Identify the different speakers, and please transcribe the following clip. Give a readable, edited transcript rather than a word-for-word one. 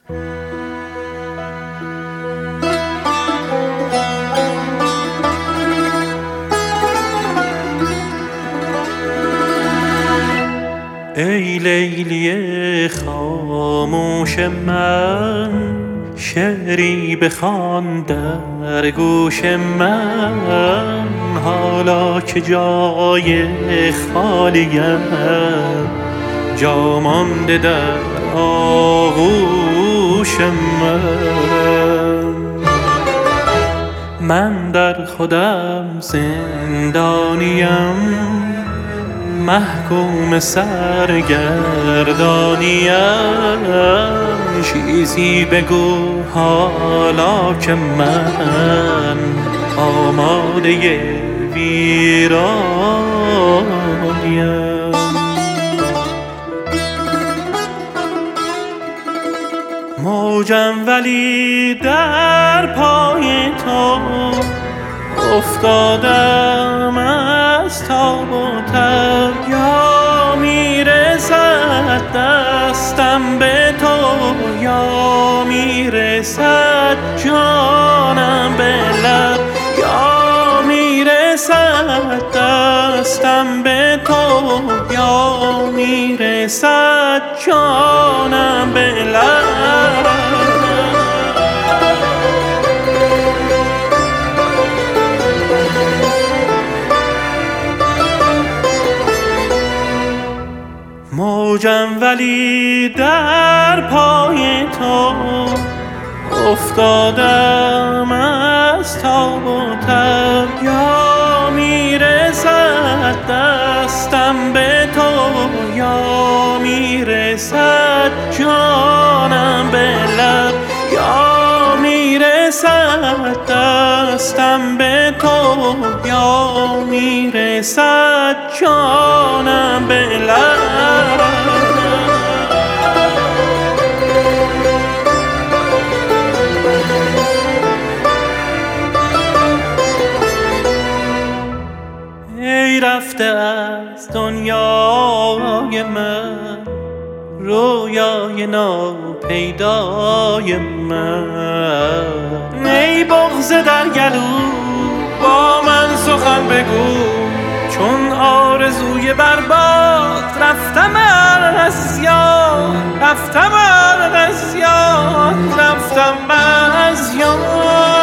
Speaker 1: ای لیلی خاموش من، شعری بخوان در گوش من، حالا که جای خالیم جا مانده در آغوش من در خودم زندانیم، محکوم سرگردانیم. چیزی بگو حالا که من آماده ویرانیم. موجم ولی در پای تو افتادم از تاب و تب، یا میرسد دستم به تو، یا میرسد جانم به لب، یا میرسد دستم به تو، یا میرسد جانم به لب. موجم ولی در پای تو افتادم از تاب و تب، یا میرسد دستم به تو، یا میرسد جانم به لب، یا میرسد دستم به تو، یا میرسد جانم به لب. ای رفته از دنیای من رویای ناپیدای من، ای بغض در گلو با من سخن بگو، چون آرزوی برباد رفتم از یاد، رفتم از یاد، رفتم از یاد.